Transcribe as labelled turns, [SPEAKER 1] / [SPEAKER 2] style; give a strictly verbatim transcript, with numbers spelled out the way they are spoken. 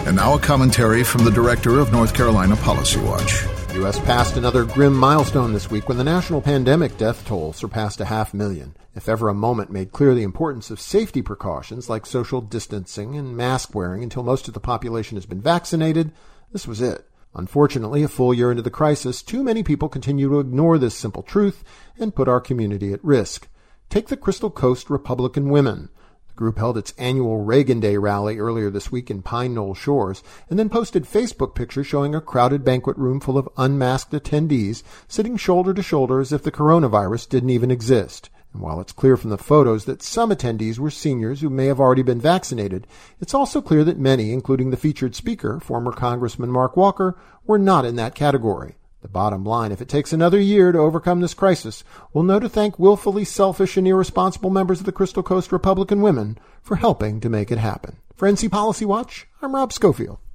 [SPEAKER 1] And now a commentary from the director of North Carolina Policy Watch.
[SPEAKER 2] The U S passed another grim milestone this week when the national pandemic death toll surpassed a half million. If ever a moment made clear the importance of safety precautions like social distancing and mask wearing until most of the population has been vaccinated, this was it. Unfortunately, a full year into the crisis, too many people continue to ignore this simple truth and put our community at risk. Take the Crystal Coast Republican Women. The group held its annual Reagan Day rally earlier this week in Pine Knoll Shores and then posted Facebook pictures showing a crowded banquet room full of unmasked attendees sitting shoulder to shoulder as if the coronavirus didn't even exist. And while it's clear from the photos that some attendees were seniors who may have already been vaccinated, it's also clear that many, including the featured speaker, former Congressman Mark Walker, were not in that category. The bottom line, if it takes another year to overcome this crisis, we'll know to thank willfully selfish and irresponsible members of the Crystal Coast Republican Women for helping to make it happen. For N C Policy Watch, I'm Rob Schofield.